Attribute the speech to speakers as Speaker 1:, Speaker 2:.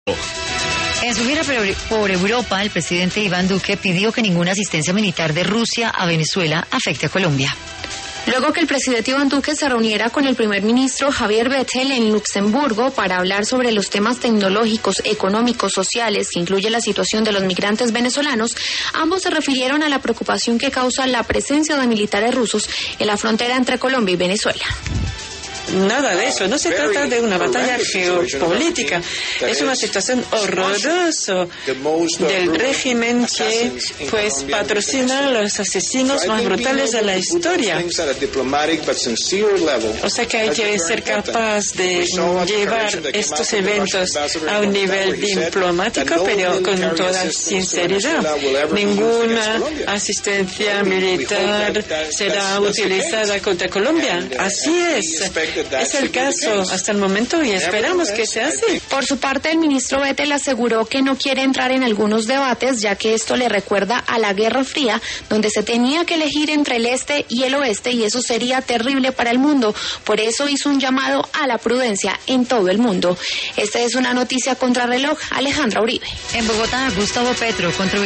Speaker 1: En su gira por Europa, el presidente Iván Duque pidió que ninguna asistencia militar de Rusia a Venezuela afecte a Colombia.
Speaker 2: Luego que el presidente Iván Duque se reuniera con el primer ministro Javier Bettel en Luxemburgo para hablar sobre los temas tecnológicos, económicos, sociales, que incluye la situación de los migrantes venezolanos, ambos se refirieron a la preocupación que causa la presencia de militares rusos en la frontera entre Colombia y Venezuela.
Speaker 3: Nada de eso, no se trata de una batalla geopolítica, es una situación horrorosa del régimen que patrocina a los asesinos más brutales de la historia. O sea que hay que ser capaz de llevar estos eventos a un nivel diplomático, pero con toda sinceridad. Ninguna asistencia militar será utilizada contra Colombia. Así es. Es el caso hasta el momento y esperamos que sea así.
Speaker 2: Por su parte, el ministro Bettel aseguró que no quiere entrar en algunos debates, ya que esto le recuerda a la Guerra Fría, donde se tenía que elegir entre el este y el oeste, y eso sería terrible para el mundo. Por eso hizo un llamado a la prudencia en todo el mundo. Esta es una noticia contrarreloj. Alejandra Uribe.
Speaker 1: En Bogotá, Gustavo Petro